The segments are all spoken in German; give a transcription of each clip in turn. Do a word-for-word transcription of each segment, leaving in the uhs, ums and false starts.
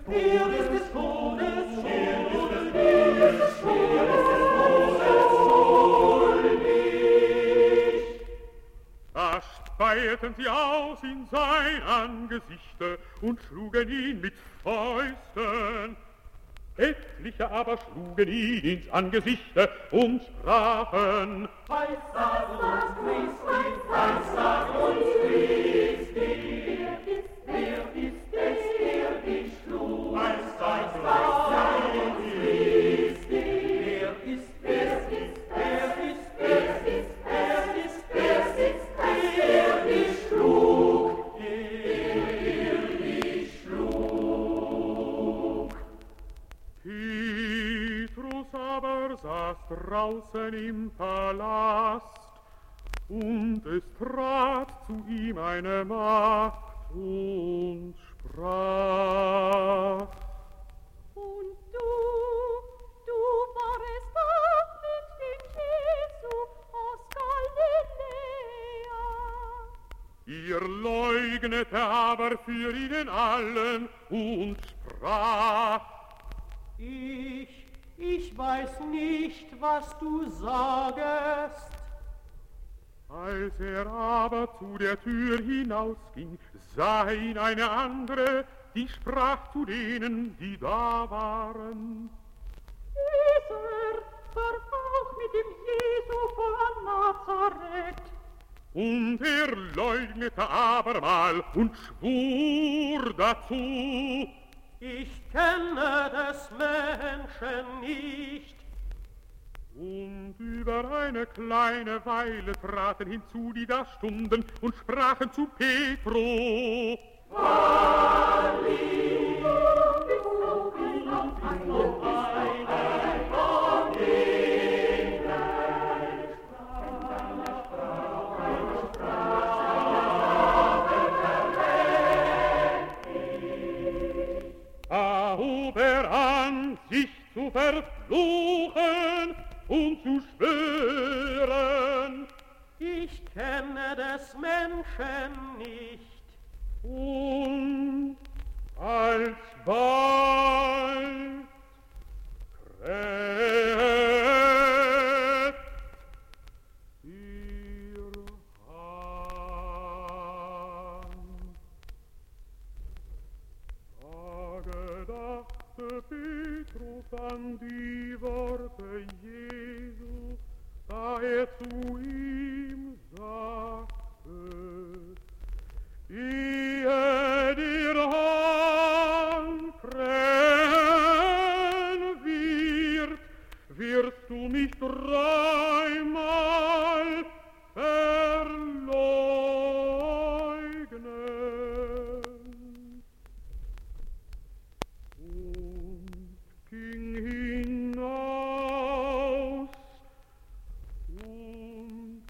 Er ist des Todes schuldig. Er ist des Todes schuldig. Da speierten sie aus in sein Angesichte und schlugen ihn mit Fäusten. Etliche aber schlugen ihn ins Angesichte und sprachen: Weissag uns Christi, Weissag uns Christi. Wer ist es, der dich schlug? Weissag, Weissag uns Christi. Wer ist es, wer ist es, wer ist es, wer ist es, der dich schlug? Der dich schlug. Petrus aber saß draußen im Palast, und es trat zu ihm eine Magd und sprach: Und du, du warest auch mit dem Jesu aus Galiläa. Ihr leugnete aber für ihnen allen und sprach: Ich, ich weiß nicht, was du sagest. Als er aber zu der Tür hinausging, sah ihn eine andere, die sprach zu denen, die da waren: Dieser war auch mit dem Jesu von Nazareth. Und er leugnete abermal und schwur dazu: Ich kenne des Menschen nicht. Und über eine kleine Weile traten hinzu, die da stunden, und sprachen zu Petro: Da hob er an, sich zu verfluchen und zu schwören: Ich kenne des Menschen nicht. Und alsbald kräht ihr Hand. Da gedachte Petrus an die Worte Jesu, da er zu ihm sagte: Ehe dir Hand krähen wird, wirst du mich dreimal verleugnen. Und ging hinaus und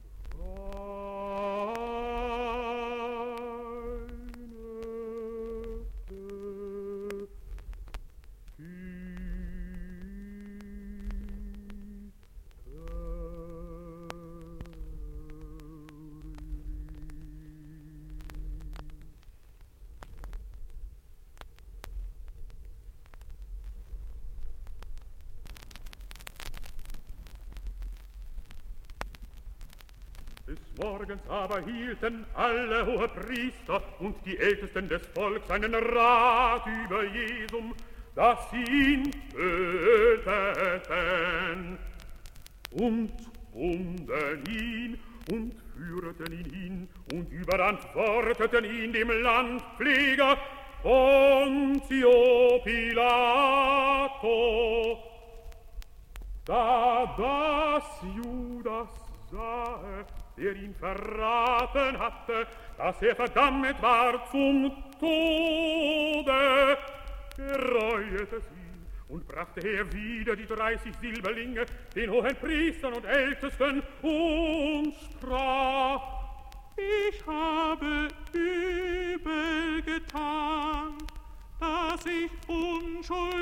Des Morgens aber hielten alle Hohepriester und die Ältesten des Volks einen Rat über Jesum, dass sie ihn töteten, und bunden ihn und führten ihn hin und überantworteten ihn dem Landpfleger Pontio Pilato. Da das Judas sahe, der ihn verraten hatte, dass er verdammt war zum Tode, gereuete es ihn und brachte er wieder die dreißig Silberlinge den hohen Priestern und Ältesten und sprach: Ich habe übel getan, dass ich unschuldig